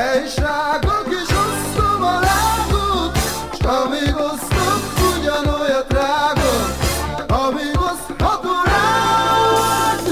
is rágok, és osztom a rágot, s amíg osztok, ugyanolyat rágok, amíg osztható rád.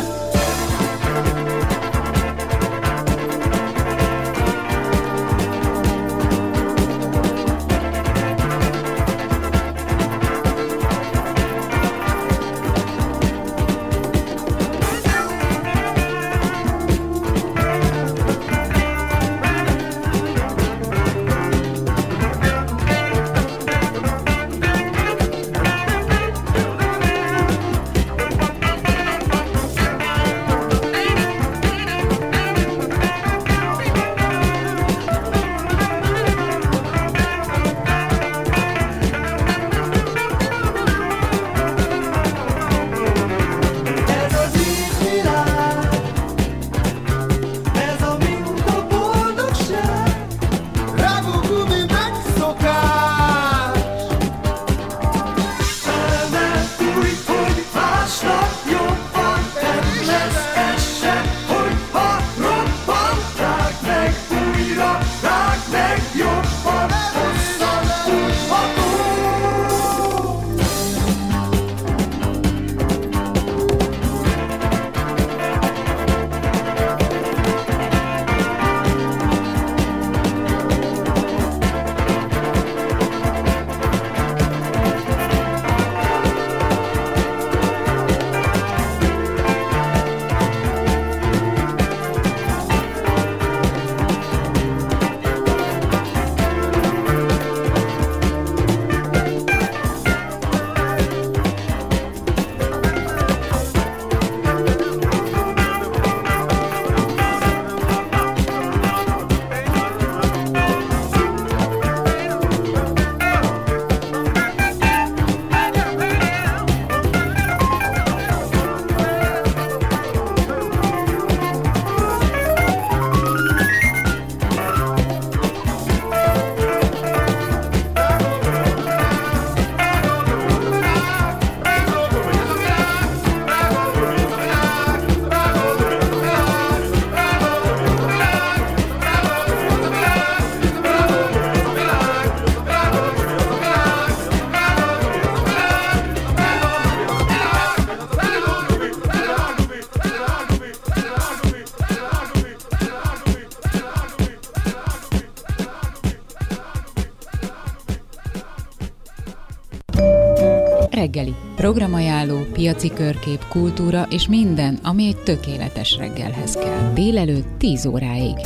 Reggeli. Programajánló, piaci körkép, kultúra és minden, ami egy tökéletes reggelhez kell. Délelőtt 10 óráig.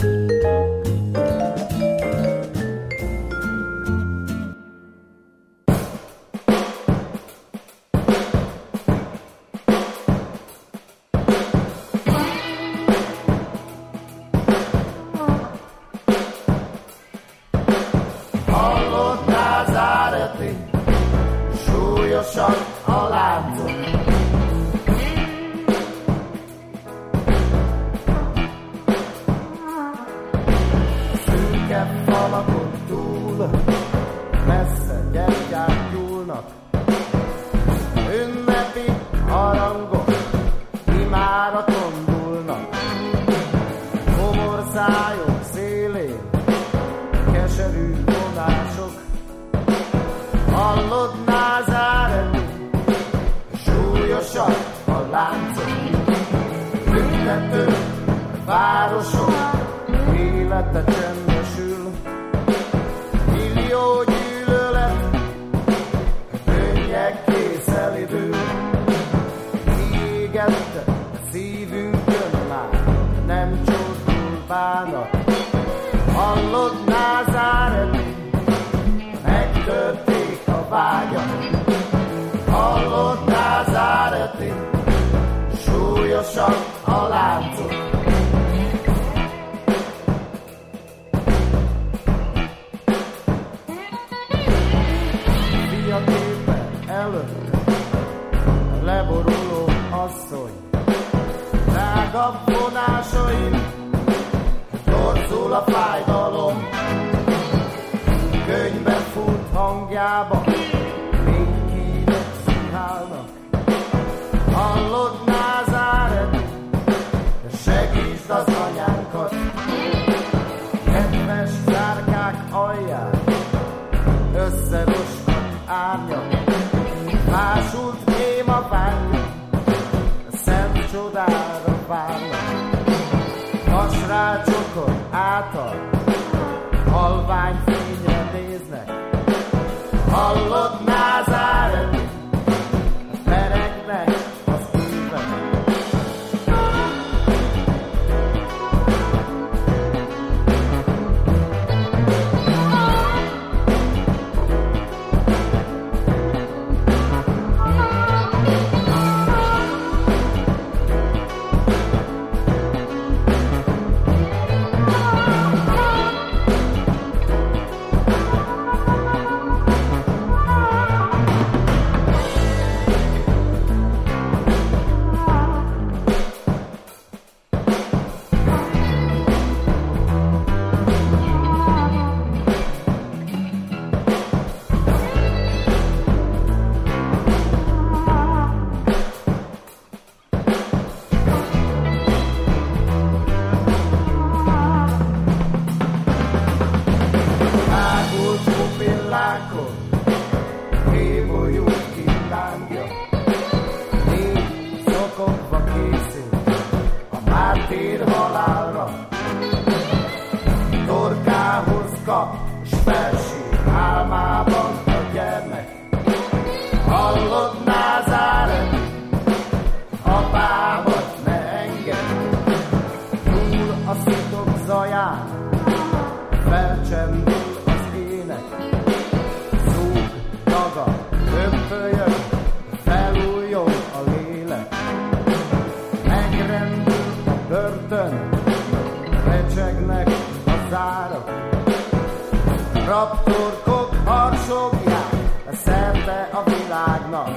Segítsd az anyánkat, kedves alján, összeroskant árnyak, másult kém a bánja, a szent csodára várnak. Vasrácsokon átal, halvány fényre néznek, hallod Názáreti, peregnek az évek. Raptorkok harsogják szerte a világnak.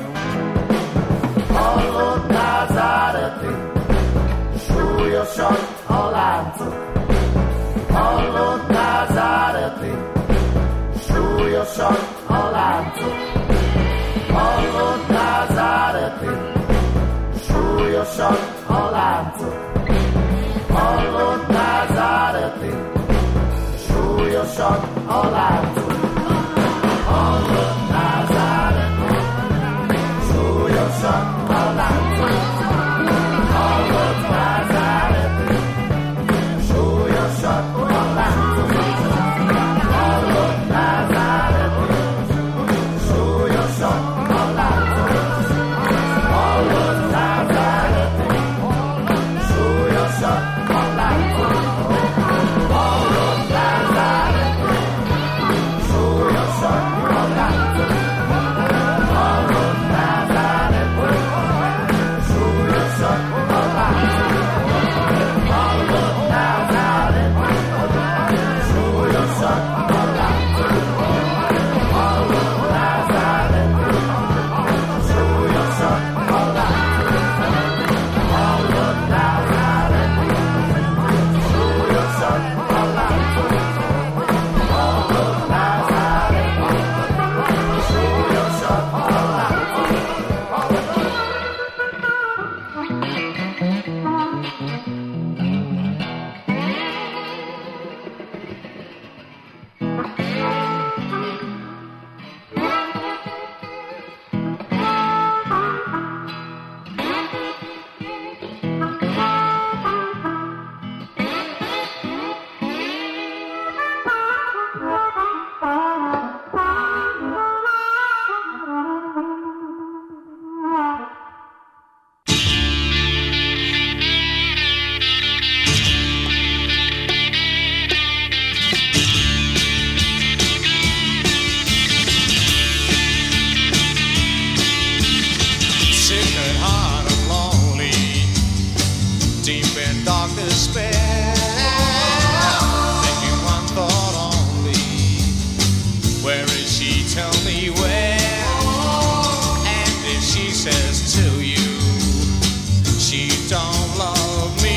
Hallod Názáreti, súlyosak a láncok. Hallod Názáreti, súlyosak a láncok. Hallod Názáreti, súlyosak a láncok. Hallod Názáreti, súlyosak a láncok. Hallod Názáreti, súlyosak a láncok. Hallod Názáreti, súlyosak a láncok. Hallod Názáreti, súlyosak a láncok. Hallod Názáreti, súlyosak a láncok. Hallod Názáreti, súlyosak a láncok. Hallod Názáreti, súlyosak a láncok. Hallod Názáreti, súlyosak a láncok. Hallod Názáreti, súlyosak a láncok. Hallod Názáreti, súlyosak a láncok. Hallod Názáreti, súlyosak a láncok. Sick at heart and lonely, deep in dark despair, thinking one thought only, where is she, tell me where, and if she says to you, she don't love me,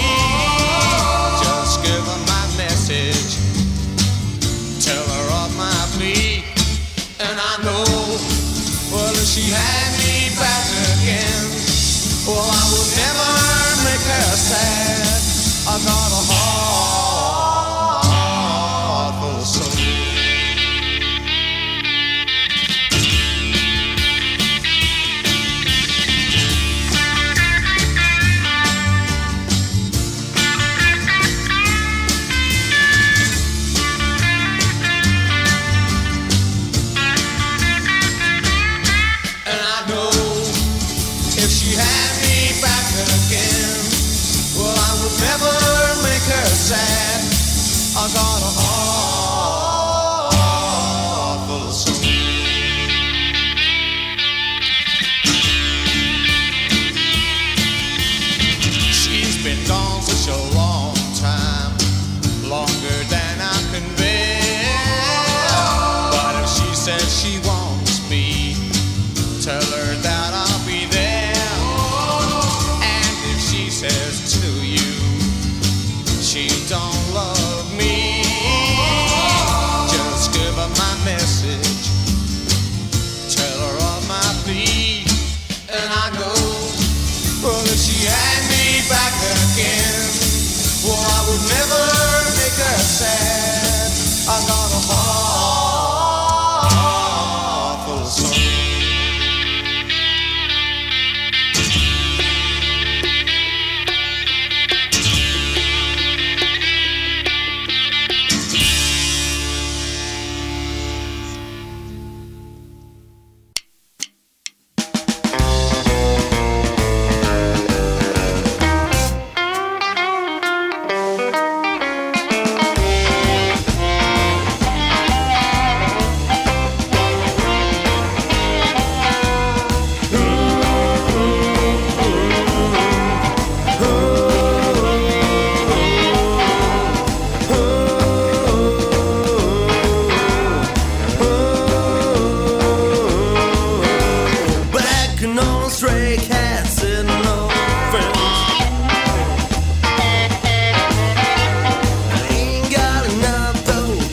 just give her my message, tell her of my plea, and I know, well, if she had me back again, well, I would never make her sad. I got a heart full of soul.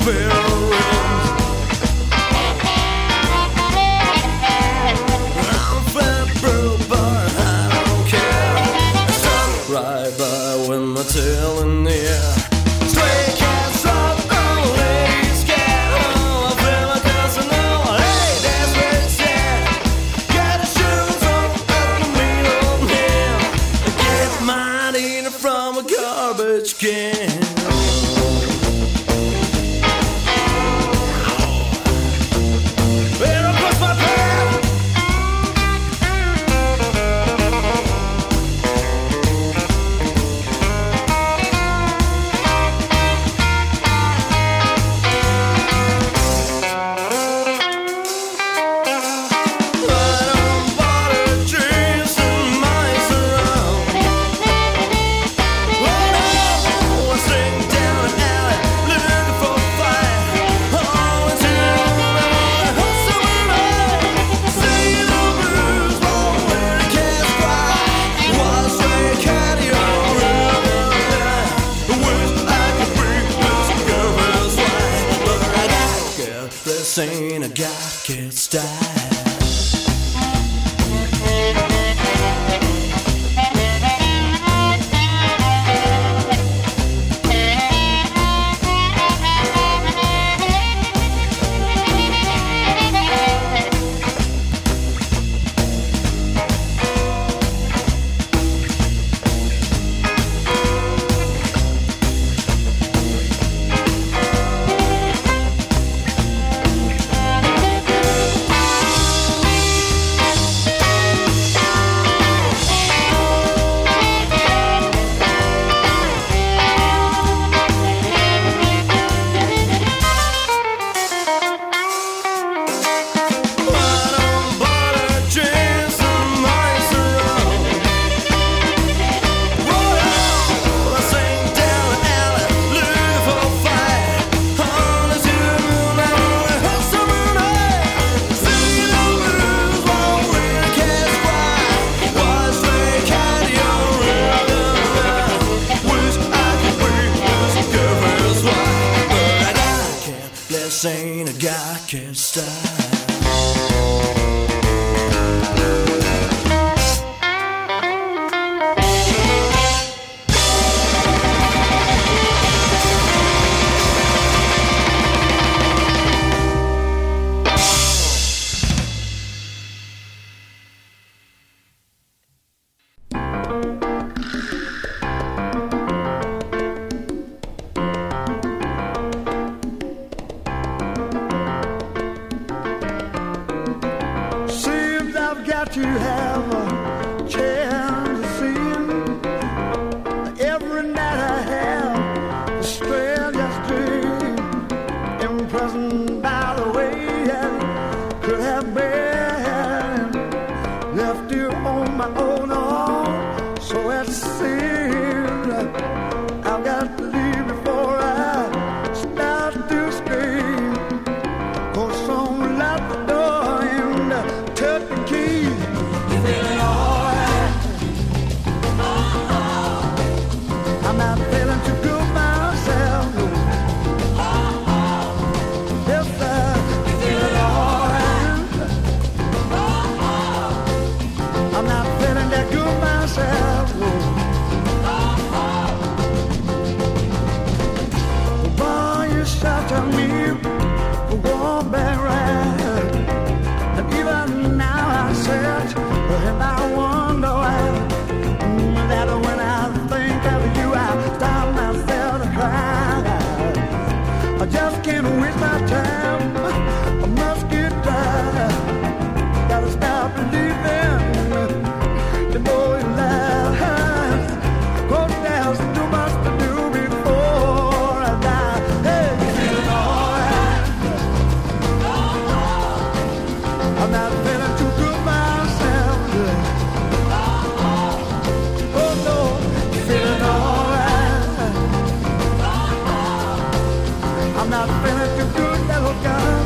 I'm not feeling too good, little girl.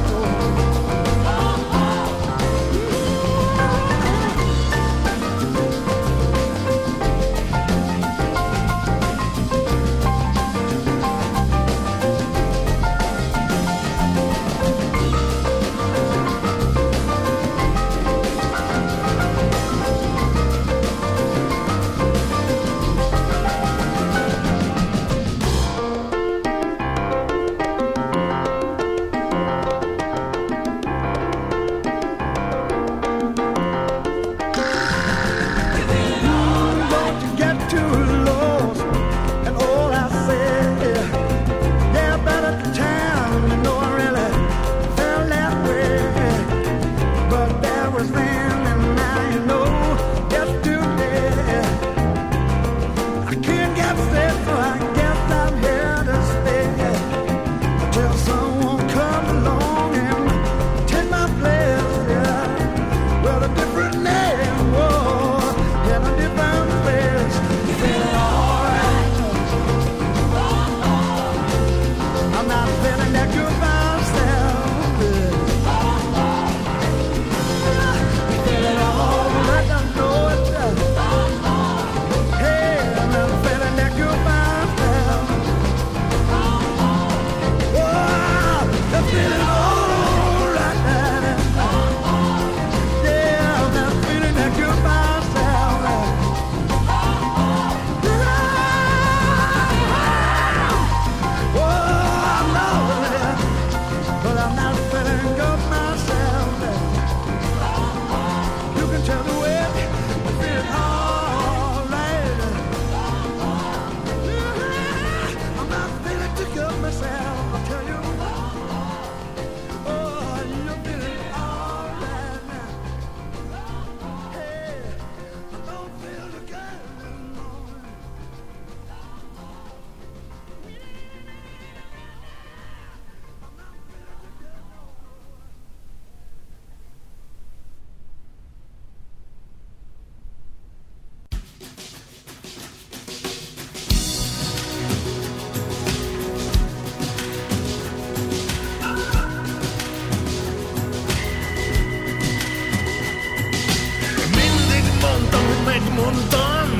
mondtam,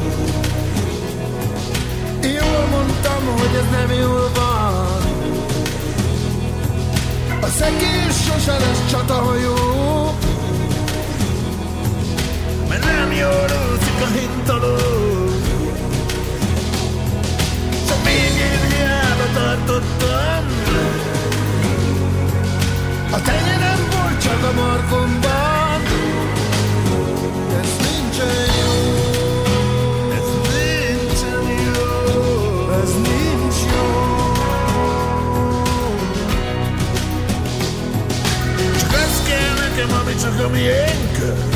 jól mondtam, hogy ez nem jól van. A szekér sose lesz csatahajó, mert nem jól úszik a hintaló. Csak még én hiába tartottam, a tenyerem volt csak a markomban. Ez nincsen jó, ez nincsen jó, ez nincs jó. Csak az kell nekem, ami csak a miénk,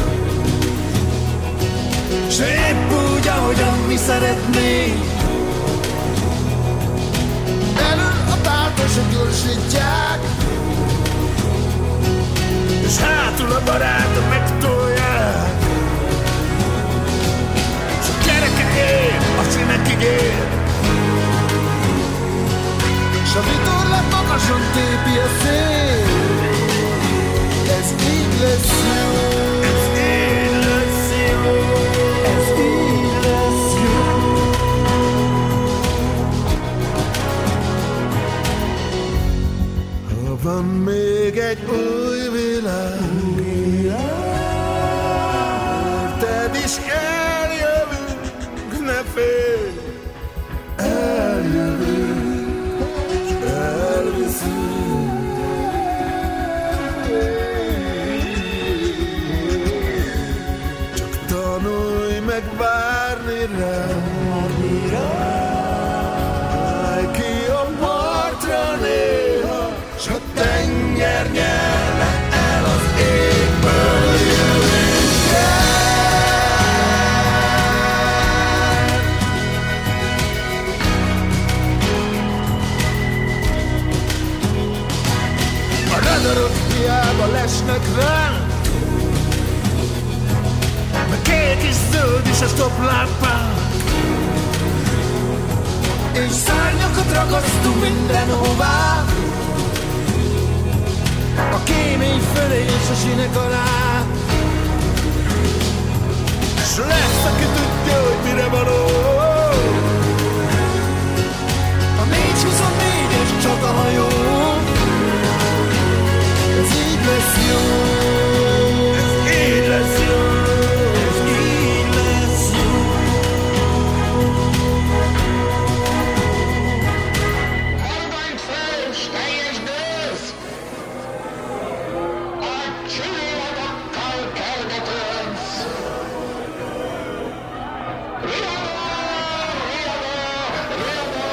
s épp úgy, ahogyan mi szeretnénk. Elől a pártosok gyorsítják, és hátul a barátok megtolják. S a kereke ér, a színekig ér, s a vitorlát magasan tépi a szél. Ez így lesz jó, ez így lesz jó, ez így lesz jó. Ha van még egy új világ, érted is eljövünk, ne félj, eljövünk, s elviszünk. Csak tanulj meg várni rá, állj ki a partra néha, s a tenger nyelve el az égből jövünk el. A radarok hiába lesnek ránk, a kék és zöld is a stoplámpánk, és szárnyakat ragasztunk mindenhová, a kémény fölé és a sinek alá. S lesz, aki tudja, hogy mire való, a 424-es csatahajó. Ez így lesz jó, ez így lesz jó, ez így lesz jó. Halvány fős, teljes gőz! A csillagokkal kergetőnsz! Riadó, riadó, riadó!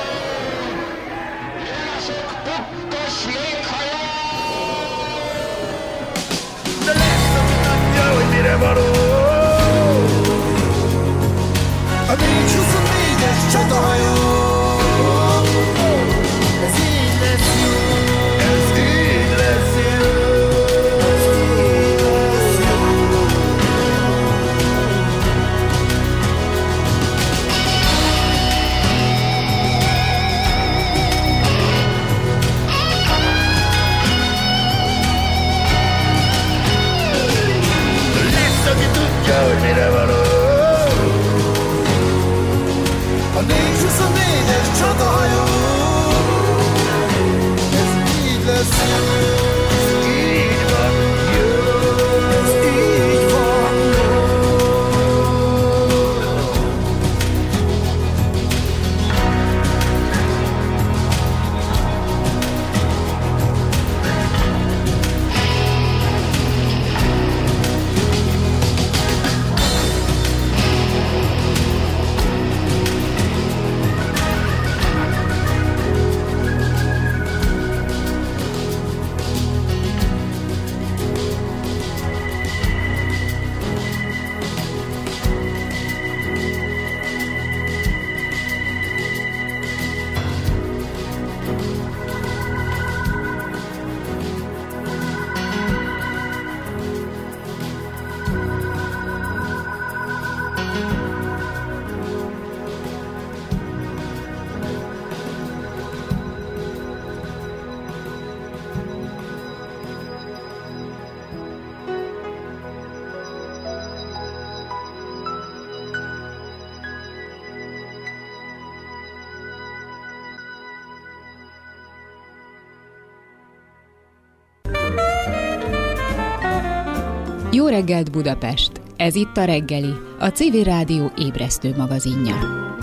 Jások pukkos léghajó! De lesz, aki tudja, hogy mire való, a 424-es csatahajó. Ez így lesz jó, ez így lesz jó, ez így lesz jó. Lesz, aki tudja, hogy mire való, a 424-es csatahajó. Ez így lesz jó, ez így van jó, ez így van jó. Jó reggelt Budapest! Ez itt a reggeli, a Civil Rádió ébresztő magazinja.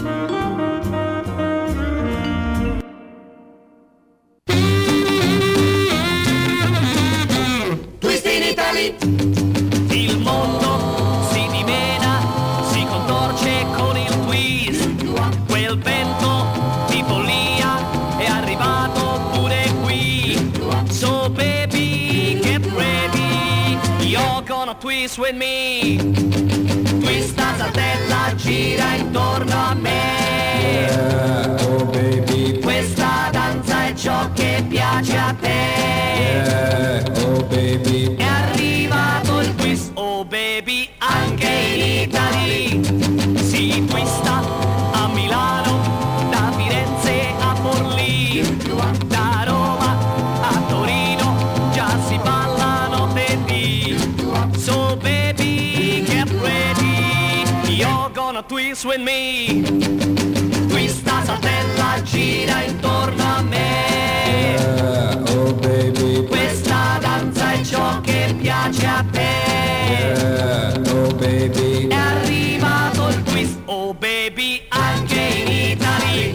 Twist in Italy. Il mondo si dimena, si contorce con il twist. Quel vento di follia è arrivato pure qui. So baby, get ready, you're gonna twist with me. Twista saltella, gira intorno a me. Oh baby, Questa danza è ciò che piace a te. oh baby, È arrivato il twist, oh baby, anche in Italy. Si twista a Milano, da Firenze a Forlì, da Roma a Torino, già si balla notte e dì. So baby, get ready, you're gonna twist with me. Twista saltella, gira intorno a me. oh baby, Questa danza è ciò che piace a te. oh baby, È arrivato il twist, oh baby, anche in Italy.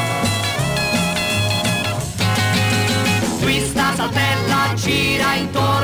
Twista saltella, gira intorno